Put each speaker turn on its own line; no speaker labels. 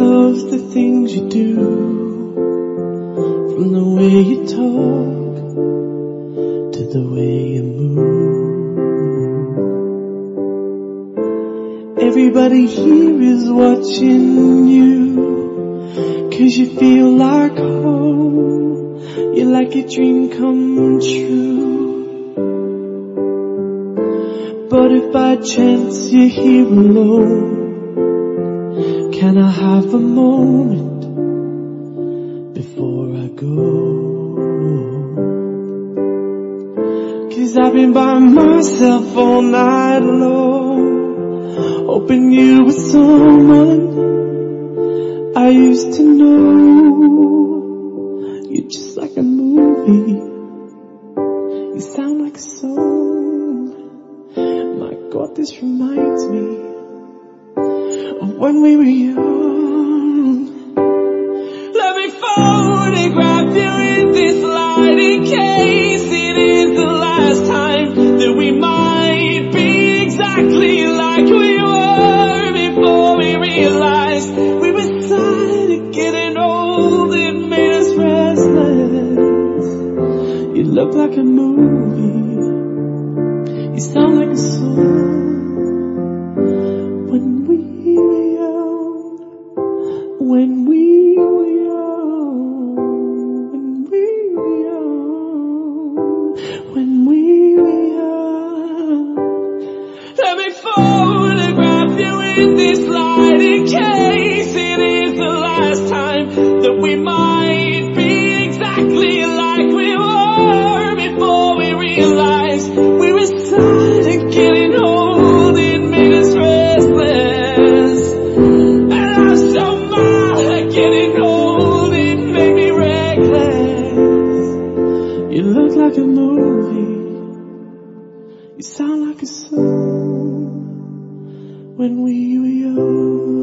loves the things you do, from the way you talk to the way you move. Everybody here is watching you, 'cause you feel like home. You're like a dream come true. But if by chance you're here alone, can I have a moment before I go? 'Cause I've been by myself all night long, hoping you were someone I used to know. You're just like a movie, you sound like a song. My God, this reminds me of when we were young. Let me photograph you in this light, in case it is the last time that we might be exactly like we were before we realized we were tired of getting old. It made us restless. You look like a movie, you sound like a song. When we were young, when we were young, when we were young, when we were young. Let me photograph you in this light, in case it is the last time that we might be exactly like we were before we realized we were tired of getting old. It made us restless, and I'm so mad at getting old. It made me reckless. You look like a movie, you sound like a song. When we were young.